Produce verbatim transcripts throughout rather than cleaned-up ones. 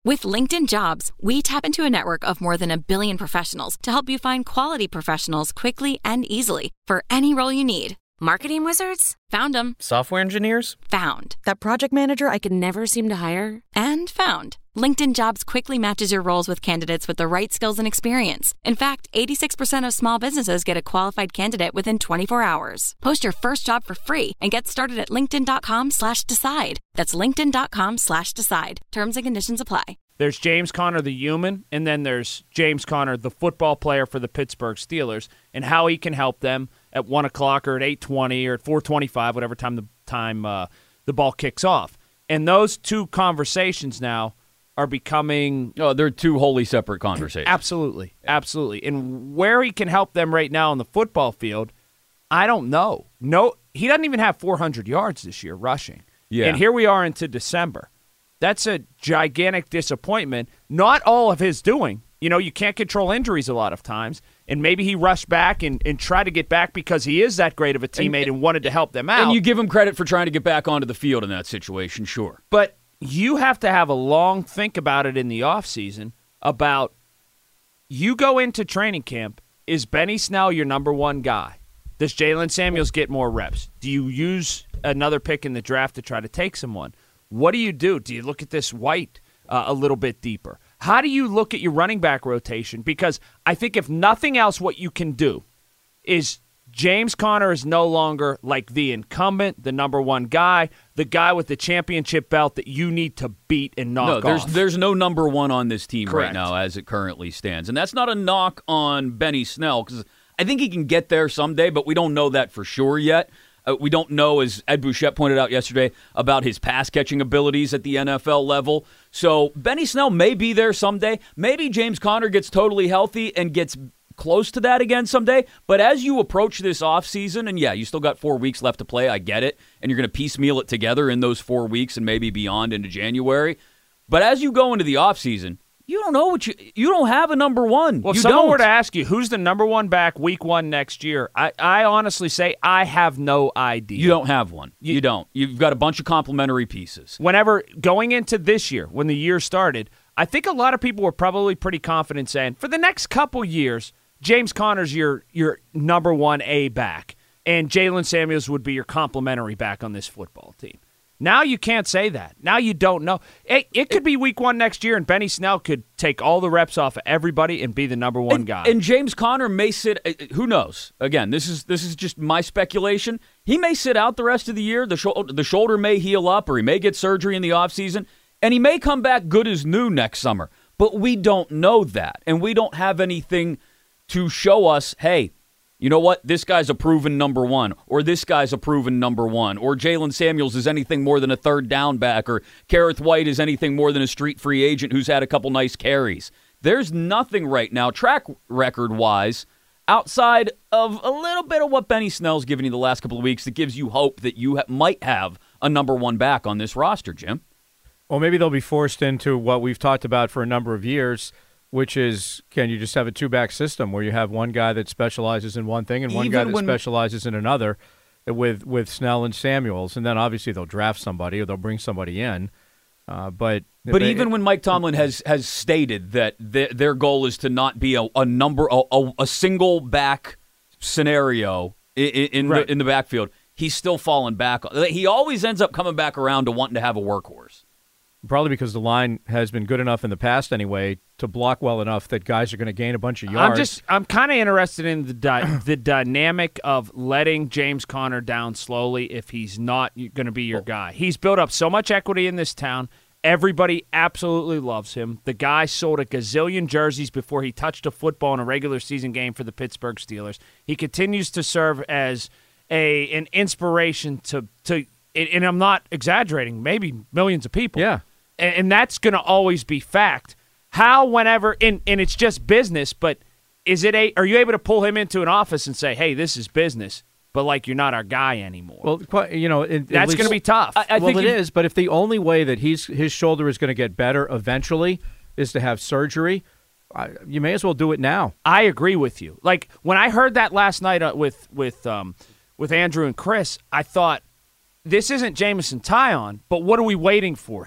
With LinkedIn Jobs, we tap into a network of more than a billion professionals to help you find quality professionals quickly and easily for any role you need. Marketing wizards? Found them. Software engineers? Found. That project manager I could never seem to hire? And found. LinkedIn Jobs quickly matches your roles with candidates with the right skills and experience. In fact, eighty-six percent of small businesses get a qualified candidate within twenty-four hours. Post your first job for free and get started at linkedin.com slash decide. That's linkedin.com slash decide. Terms and conditions apply. There's James Conner, the human, and then there's James Conner, the football player for the Pittsburgh Steelers, and how he can help them at one o'clock or at eight twenty or at four twenty-five, whatever time the time uh, the ball kicks off. And those two conversations now are becoming... Oh, they're two wholly separate conversations. Absolutely, absolutely. And where he can help them right now on the football field, I don't know. No, he doesn't even have four hundred yards this year rushing. Yeah. And here we are into December. That's a gigantic disappointment. Not all of his doing. You know, you can't control injuries a lot of times. And maybe he rushed back and, and tried to get back because he is that great of a teammate and, and wanted to help them out. And you give him credit for trying to get back onto the field in that situation, sure. But you have to have a long think about it in the offseason about you go into training camp, is Benny Snell your number one guy? Does Jalen Samuels get more reps? Do you use another pick in the draft to try to take someone? What do you do? Do you look at this White uh, a little bit deeper? How do you look at your running back rotation? Because I think if nothing else, what you can do is James Conner is no longer like the incumbent, the number one guy, the guy with the championship belt that you need to beat and knock no, there's, off. There's no number one on this team Correct. right now as it currently stands. And that's not a knock on Benny Snell because I think he can get there someday, but we don't know that for sure yet. Uh, we don't know, as Ed Bouchette pointed out yesterday, about his pass-catching abilities at the N F L level. So Benny Snell may be there someday. Maybe James Conner gets totally healthy and gets close to that again someday. But as you approach this offseason, and yeah, you still got four weeks left to play, I get it, and you're going to piecemeal it together in those four weeks and maybe beyond into January. But as you go into the offseason, you don't know what you you don't have a number one. Well, if you someone don't. were to ask you who's the number one back week one next year, I, I honestly say I have no idea. You don't have one. You, you don't. You've got a bunch of complementary pieces. Whenever going into this year, when the year started, I think a lot of people were probably pretty confident saying for the next couple years, James Conner's your your number one A back, and Jalen Samuels would be your complementary back on this football team. Now you can't say that. Now you don't know. It, it could be week one next year, and Benny Snell could take all the reps off of everybody and be the number one and, guy. And James Conner may sit. Who knows? Again, this is this is just my speculation. He may sit out the rest of the year. The, sho- the shoulder may heal up, or he may get surgery in the offseason, and he may come back good as new next summer. But we don't know that, and we don't have anything to show us, hey, you know what? This guy's a proven number one, or this guy's a proven number one, or Jalen Samuels is anything more than a third down back, or Kareth White is anything more than a street free agent who's had a couple nice carries. There's nothing right now, track record-wise, outside of a little bit of what Benny Snell's given you the last couple of weeks that gives you hope that you ha- might have a number one back on this roster, Jim. Well, maybe they'll be forced into what we've talked about for a number of years, which is, can you just have a two-back system where you have one guy that specializes in one thing and one Even guy that when, specializes in another with with Snell and Samuels, and then obviously they'll draft somebody or they'll bring somebody in. Uh, but but they, even when Mike Tomlin has has stated that th- their goal is to not be a, a number a, a, a single back scenario in, in, right. the, in the backfield, he's still falling back. He always ends up coming back around to wanting to have a workhorse. Probably because the line has been good enough in the past anyway to block well enough that guys are going to gain a bunch of yards. I'm just I'm kind of interested in the di- the dynamic of letting James Conner down slowly if he's not going to be your guy. He's built up so much equity in this town. Everybody absolutely loves him. The guy sold a gazillion jerseys before he touched a football in a regular season game for the Pittsburgh Steelers. He continues to serve as a an inspiration to to and I'm not exaggerating, maybe millions of people. Yeah. And that's going to always be fact. How, whenever, and, and it's just business, but is it a? Are you able to pull him into an office and say, hey, this is business, but like you're not our guy anymore? Well, quite, you know, it, that's going to be tough. I, I well, think it if, is, but if the only way that he's his shoulder is going to get better eventually is to have surgery, I, you may as well do it now. I agree with you. Like when I heard that last night uh, with with um, with Andrew and Chris, I thought this isn't Jameson Taillon, but what are we waiting for here?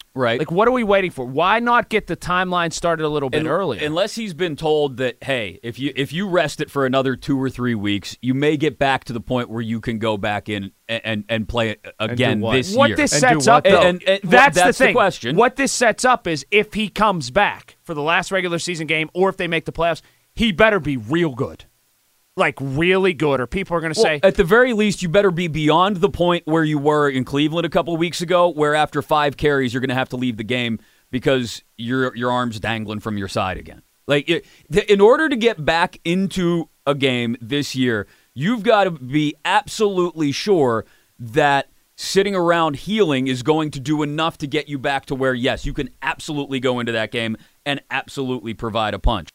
Right. Like, what are we waiting for? Why not get the timeline started a little bit and, earlier? Unless he's been told that, hey, if you if you rest it for another two or three weeks, you may get back to the point where you can go back in and and, and play it again what? this what year. this And sets do what, up, though, And- and- and that's, that's the the thing. question. What this sets up is if he comes back for the last regular season game or if they make the playoffs, he better be real good. Like, really good, or people are going to Well, say... at the very least, you better be beyond the point where you were in Cleveland a couple of weeks ago, where after five carries, you're going to have to leave the game because your your arm's dangling from your side again. Like, it, the, in order to get back into a game this year, you've got to be absolutely sure that sitting around healing is going to do enough to get you back to where, yes, you can absolutely go into that game and absolutely provide a punch.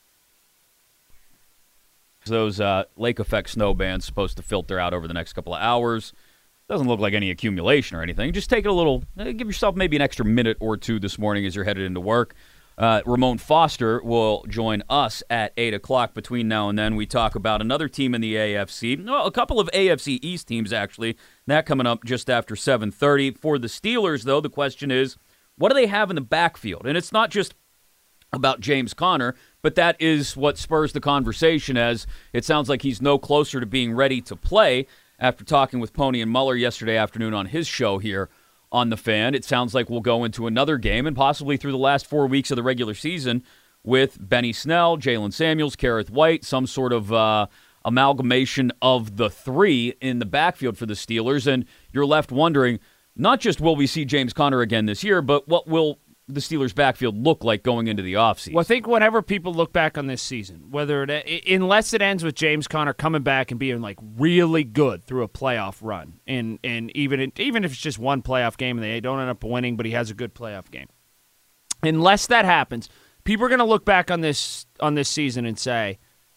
Those uh, lake effect snow bands supposed to filter out over the next couple of hours. Doesn't look like any accumulation or anything. Just take it a little, uh, give yourself maybe an extra minute or two this morning as you're headed into work. Uh, Ramon Foster will join us at eight o'clock. Between now and then, we talk about another team in the A F C. Well, a couple of A F C East teams, actually. That coming up just after seven thirty. For the Steelers, though, the question is, what do they have in the backfield? And it's not just about James Conner, but that is what spurs the conversation, as it sounds like he's no closer to being ready to play. After talking with Pony and Muller yesterday afternoon on his show here on The Fan, it sounds like we'll go into another game and possibly through the last four weeks of the regular season with Benny Snell, Jalen Samuels, Kerrith White, some sort of uh, amalgamation of the three in the backfield for the Steelers. And you're left wondering, not just will we see James Conner again this year, but what will the Steelers' backfield look like going into the offseason? Well, I think whenever people look back on this season, whether it, unless it ends with James Conner coming back and being like really good through a playoff run, and and even even if it's just one playoff game and they don't end up winning, but he has a good playoff game, unless that happens, people are going to look back on this on this season and say,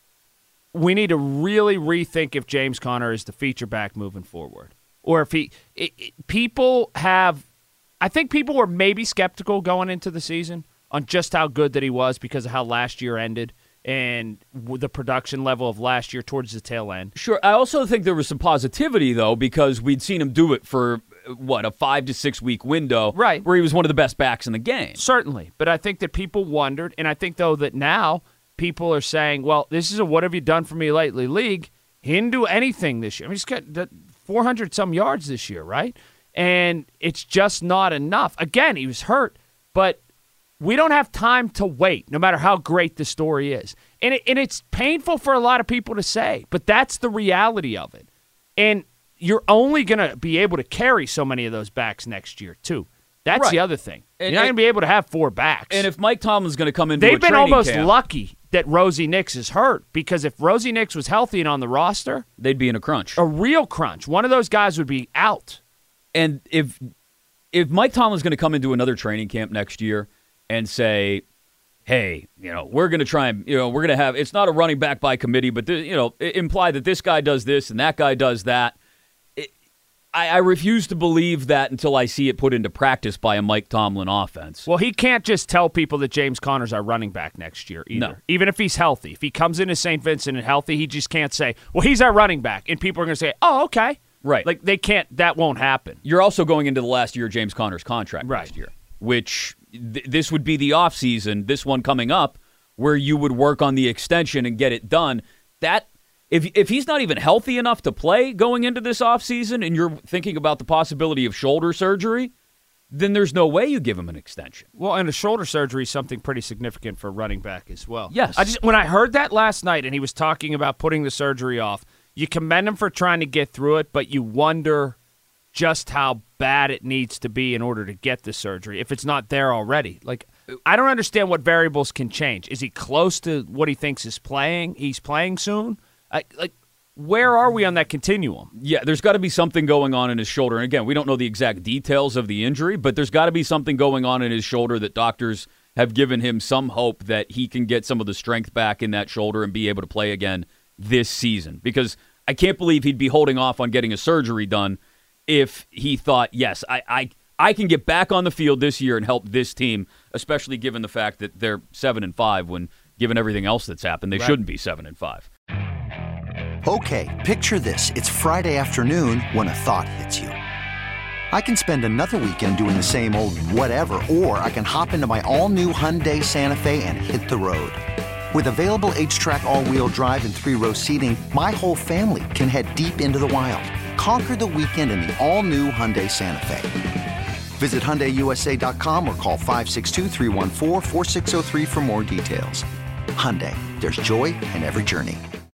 we need to really rethink if James Conner is the feature back moving forward, or if he it, it, people have. I think people were maybe skeptical going into the season on just how good that he was because of how last year ended and the production level of last year towards the tail end. Sure. I also think there was some positivity, though, because we'd seen him do it for, what, a five to six week window, right, where he was one of the best backs in the game. Certainly. But I think that people wondered, and I think, though, that now people are saying, well, this is a what have you done for me lately league. He didn't do anything this year. I mean, he's got four hundred some yards this year, right? And it's just not enough. Again, he was hurt, but we don't have time to wait, no matter how great the story is. And, it, and it's painful for a lot of people to say, but that's the reality of it. And you're only going to be able to carry so many of those backs next year, too. That's right. the other thing. And, you're not going to be able to have four backs. And if Mike Tomlin's going to come into They've a been training almost camp, lucky that Rosie Nix is hurt, because if Rosie Nix was healthy and on the roster, they'd be in a crunch. A real crunch. One of those guys would be out. And if if Mike Tomlin's going to come into another training camp next year and say, hey, you know, we're going to try and, you know, we're going to have, it's not a running back by committee, but, th- you know, imply that this guy does this and that guy does that. It, I, I refuse to believe that until I see it put into practice by a Mike Tomlin offense. Well, he can't just tell people that James Conner's our running back next year either. No. Even if he's healthy. If he comes into Saint Vincent and healthy, he just can't say, well, he's our running back. And people are going to say, oh, okay. Right. Like, they can't, that won't happen. You're also going into the last year of James Conner's contract right. next year, which th- this would be the offseason, this one coming up, where you would work on the extension and get it done. That if if he's not even healthy enough to play going into this offseason and you're thinking about the possibility of shoulder surgery, then there's no way you give him an extension. Well, and a shoulder surgery is something pretty significant for running back as well. Yes. I just when I heard that last night and he was talking about putting the surgery off, you commend him for trying to get through it, but you wonder just how bad it needs to be in order to get the surgery if it's not there already. Like, I don't understand what variables can change. Is he close to what he thinks is playing? He's playing soon? I, like, where are we on that continuum? Yeah, there's got to be something going on in his shoulder. And again, we don't know the exact details of the injury, but there's got to be something going on in his shoulder that doctors have given him some hope that he can get some of the strength back in that shoulder and be able to play again this season. Because I can't believe he'd be holding off on getting a surgery done if he thought, yes, I, I I can get back on the field this year and help this team, especially given the fact that they're seven and five when, given everything else that's happened, they right. shouldn't be seven and five. Okay, picture this. It's Friday afternoon when a thought hits you. I can spend another weekend doing the same old whatever, or I can hop into my all-new Hyundai Santa Fe and hit the road. With available H-Track all-wheel drive and three-row seating, my whole family can head deep into the wild. Conquer the weekend in the all-new Hyundai Santa Fe. Visit Hyundai U S A dot com or call five six two, three one four, four six zero three for more details. Hyundai, there's joy in every journey.